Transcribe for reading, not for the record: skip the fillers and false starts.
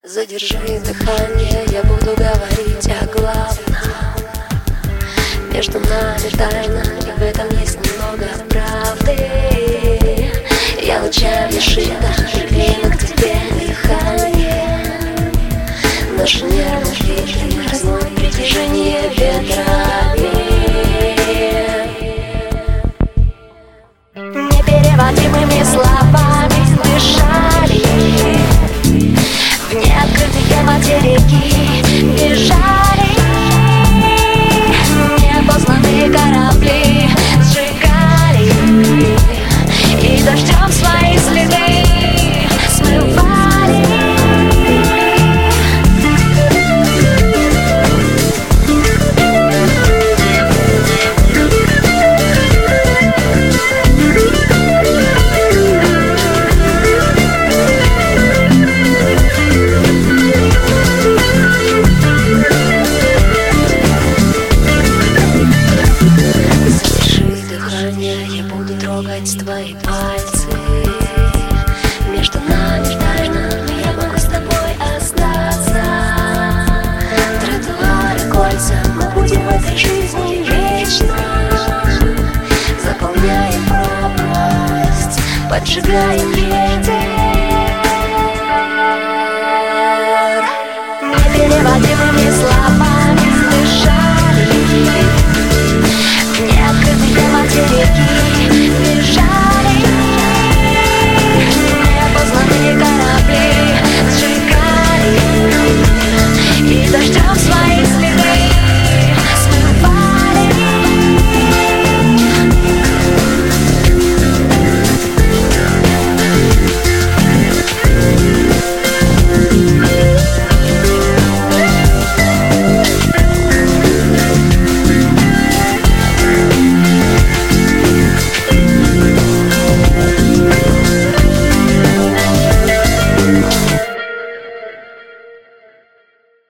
Задержи дыхание, я буду говорить о главном. Между нами тайна, и в этом есть немного правды. Я лучами шита, приклеена к тебе дыхание. Наши нервы вихри размоет притяжение ветрами. Непереводимыми словами дышали в неоткрытые материки, бежали непознанные корабли, сжигали и дождем свои следы смывали. Я буду трогать твои пальцы. Между нами тайна, я могу с тобой остаться. Тротуары, кольца, мы будем в этой жизни вечно. Заполняем пропасть, поджигаем ветер.